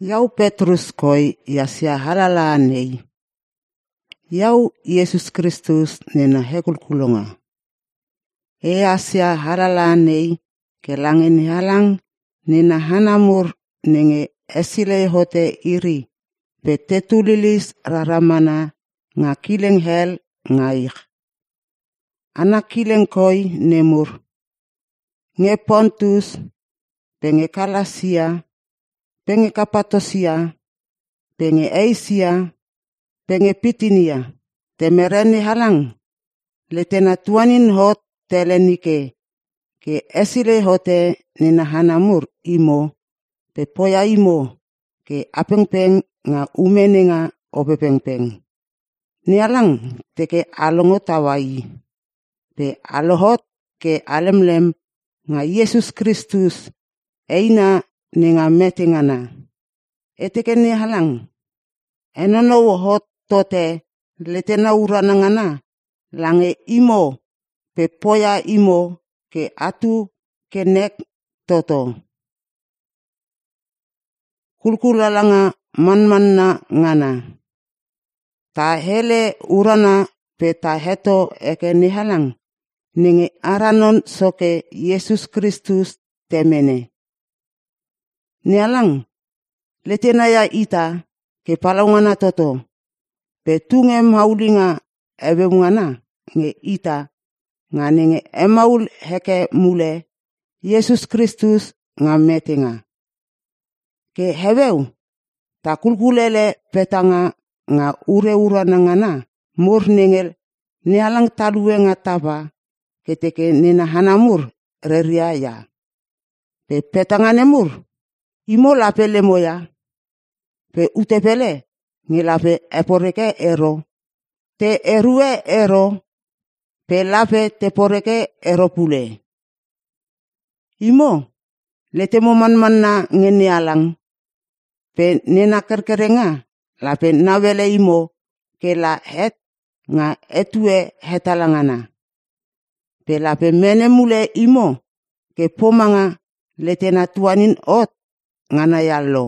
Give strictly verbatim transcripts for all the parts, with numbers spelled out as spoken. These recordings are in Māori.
Iau Petrus koi yasia halala nei. Iau Yesus Kristus nena hekulkulonga. E asia halala nei ke langen halang nena hanamur nenge esile hote iri pe tetulilis raramana nga kileng hel ngaik. Anak kileng koi nemur. Nge Pontus, penge Kalasia, penge Kapatosia, penge Asia, penge Pitinia, temereni halang, letena tuanin hot telenike, ke esile hote nina hanamur imo, pe poya imo, ke apengpeng nga umenenga opepengpeng. Nialang teke alongo tawai, pe alohot ke alemlem nga Yesus Kristus, eina ninga metingana. Eteke ni halang. Enono hot tote letena uranangana. Lange imo pe poya imo ke atu kenek toto. Kulkulalanga manmanna ngana. Ta hele urana pe ta heto eke ni halang. Ninge aranon soke Yesus Kristus temene. Nialang, letena ya ita ke palaungana toto. Pe tunge maulinga ebemungana nge ita nga ninge emaul heke mule Yesus Kristus nga metinga. Ke heweu, ta kulkulele petanga nga ure uranangana mur ningel nialang talue nga taba keteke nina hanamur reriaya. Pe petangane mur. Imo lape lemoya, pe utepele ngilape eporeke ero, te erue ero, pe lape teporeke ero pule. Imo, letemo manmanna ngeni alang, pe nena kerkerenga, lape nawele imo, ke la het nga etue hetalangana. Pe lape mene mule imo, ke pomanga letena tuanin ot, ngana yallo.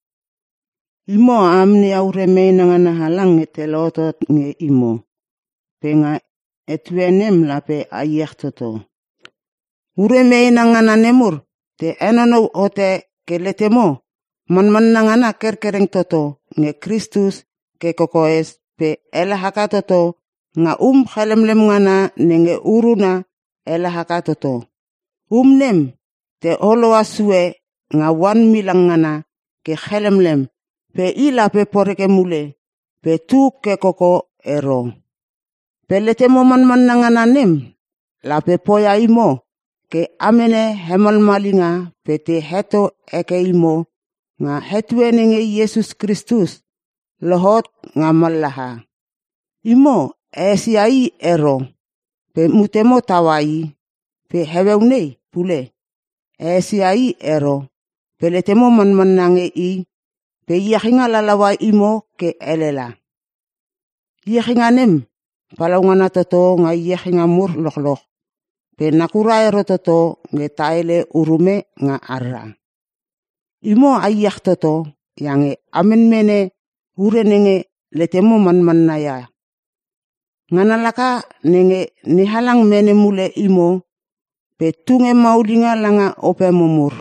Imo amni aure meina ngana halang etelotot nge imo. Penga etuenem lape ayek toto. Ure meina ngana nemur. Te enono ote ke letemo. Man-man na ngana kerkereng toto. Nge Kristus ke kokoes. Pe elahaka toto. Nga um khalemlem ngana nenge uruna elahaka toto. Um nem te olo asue. Nga wan milang ngana ke khelemlem pe ila pe poreke mule pe tu ke koko ero pe letemo manman ngana nem la pe poya imo ke amene hemal malinga pe te heto eke imo nga hetue nge Yesus Kristus lohot nga malaha imo esiai ero pe mutemo tawai pe heweunei pule esiai ero peletemo manman nange i pe yakinga lalawa imo ke elela. Yakinga nem palaungana toto nga yakinga mur lokloh. Pe nakura ero toto nge taile urume nga arra. Imo ayak toto yang amen mene ure nenge letemo manman na ya. Nganalaka nenge nihalang mene mule imo pe tunge maulinga langa ope mumur.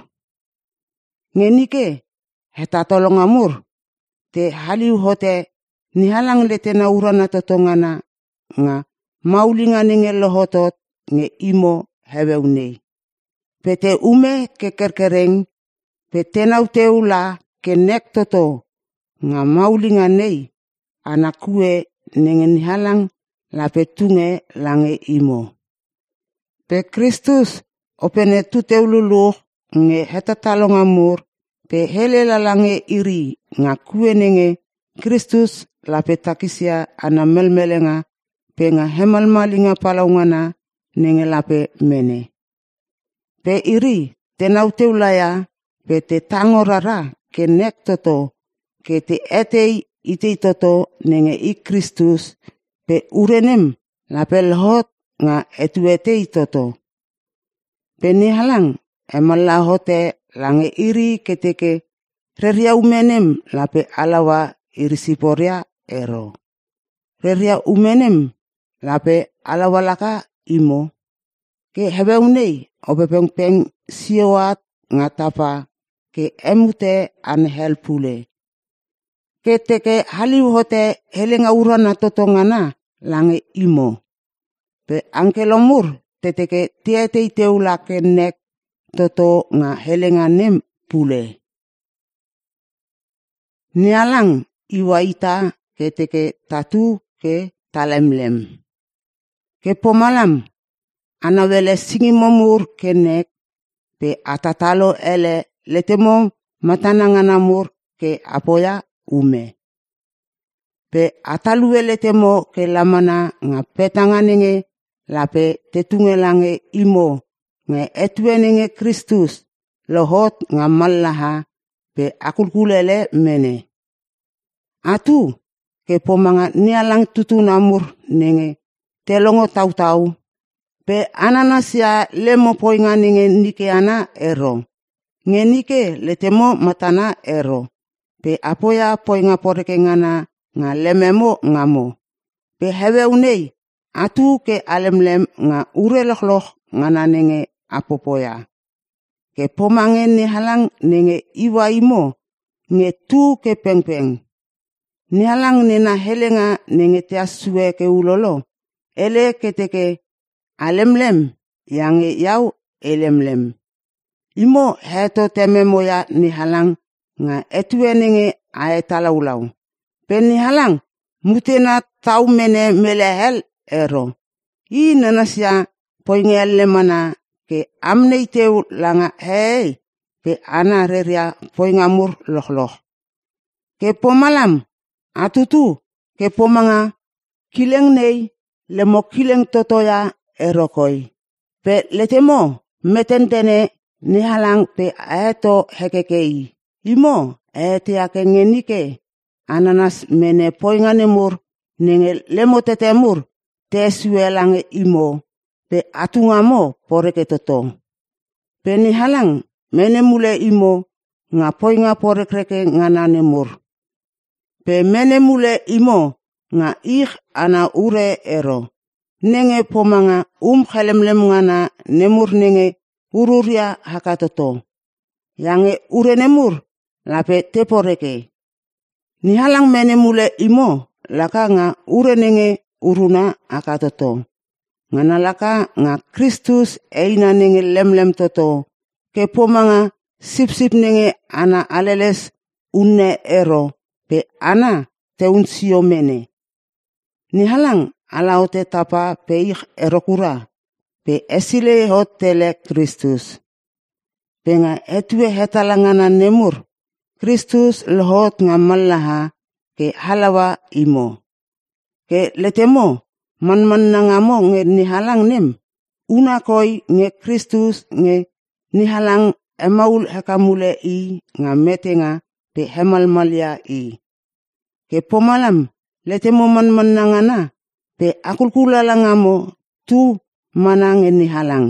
Ngenike heta tolong amur te haliu hote nihalang letena urana totongana nga maulinga ninge lohotot nge imo heweunei. Pete ume ke kerkereng pe tenau teula ke nek toto nga maulinga nei anakue ninge nihalang la petunge lange imo. Pe Kristus opene tuteululuh nge heta talong amur pe hele lalange iri nga kue nenge Kristus la petakisia ana melmelenga pe nga hemal malinga palaungana nenge lape mene. Pe iri tenau teulaya pe te tangorara ke nek toto ke te etei itei toto nenge i Kristus pe urenem lape lhot nga etuetei toto. Pe nihalang emalahote lange iri keteke reria umenem lape alawa irisiporia ero. Reria umenem lape alawa laka imo. Ke hebeunei obepeng-peng siowat ngatapa ke emute an helpule. Ke teke haliu hote helenga urana totongana lange imo. Pe angkelomur teteke tietei teula kenek toto nga helenga nem pule. Nialang iwaita ke teke tatu ke talemlem. Ke pomalam anawele singimomur kenek pe atatalo ele letemo matananganamur ke apoya ume. Pe ataluwe letemo ke lamana nga petanganenge lape tetungelange imo nge etuenenge Kristus lohot nga malaha pe akulkulele mene. Atu ke pomanga nialang tutunamur nenge telongo tau-tau pe ananasia lemo poinga nenge nike ana ero. Nge nike letemo matana ero. Pe apoya poinga poreke ngana nga lememo ngamo. Pe hewe unei atu ke alemlem nga urelokloh ngana nenge apopoya. Ke pomange ni halang nenge iwa imo nge tu ke peng-peng. Ni halang nena helenga nenge tiasue ke ulolo. Ele keteke alemlem yang yau elemlem. Imo heto teme moya ni halang nga etue nenge aetalaulau. Pen ni halang mutena tau mene melehel ero. I nanasia poingele mana ke amnei teu langa hei pe ana reria poingamur loh-loh. Ke pomalam atutu ke pomanga kileng nei lemo kileng totoya erokoi. Pe letemo metentene ni halang pe aeto hekekei. Imo aete ake ngenike ananas mene poinganemur nenge lemo tetemur tesuelange imo pe atungamo poreke toto. Pe ni halang mene mule imo nga poinga porekreke ngananemur. Pe mene mule imo nga ich ana ure ero. Nenge pomanga um khalemlem ngana nemur nenge ururia hakatoto. Yange ure nemur lape teporeke. Ni halang mene mule imo laka nga ure nenge uruna hakatoto. Ngana laka nga Kristus eina nenge lemlem toto. Ke pomanga sip-sip nenge ana aleles unne ero. Pe ana teunsio mene. Ni halang alaote tapa pe ich erokura. Pe esile hotele Kristus. Pe nga etue hetalangana nemur. Kristus lohot nga malaha ke halawa imo. Ke letemo man-man nangamo nge ni halang nem. Una koi nge Kristus nge ni halang emaul hekamule i nga metenga pe hemalmalia i. Ke pomalam letemo man-man nangana pe akulkulalangamo tu manang ni halang.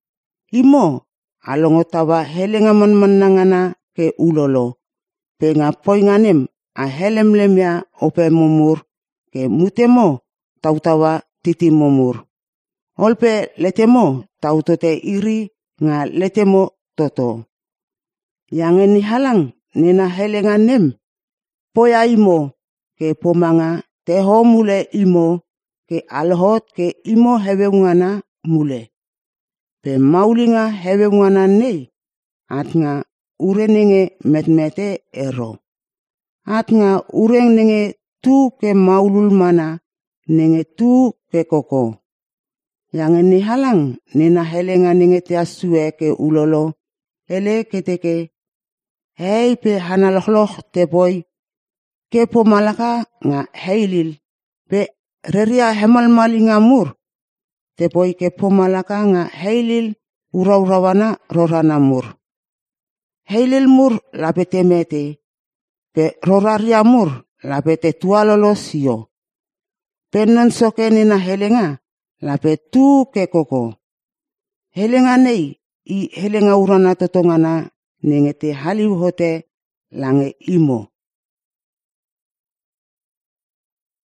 Imo alongotawa helenga man-man nangana ke ulolo. Pe nga poinganem a helemlemya ope mumur ke mutemo tautawa titi mumur. Olpe letemo tautote iri nga letemo toto. Yang ni halang nena helenga nem. Poya imo ke pomanga teho mule imo ke alhot ke imo heweungana mule. Pe maulinga heweungana nei at nga ure nenge metmete ero. At nga ure nenge tu ke maulul mana nenge tu ke koko. Yang ni halang nena helenga nenge tiasue ke ulolo. Ele keteke hei pe hanalokloh te boy ke pomalaka nga heilil. Pe reria hemalmali ngamur te boy ke pomalaka nga heilil uraurawana roranamur. Heilil mur lapete mete. Pe roraria mur lapete tualolo sio. Penan soke nina helenga lape tu ke koko. Helenga nei i helenga urana totongana nenge te haliu hote lange imo.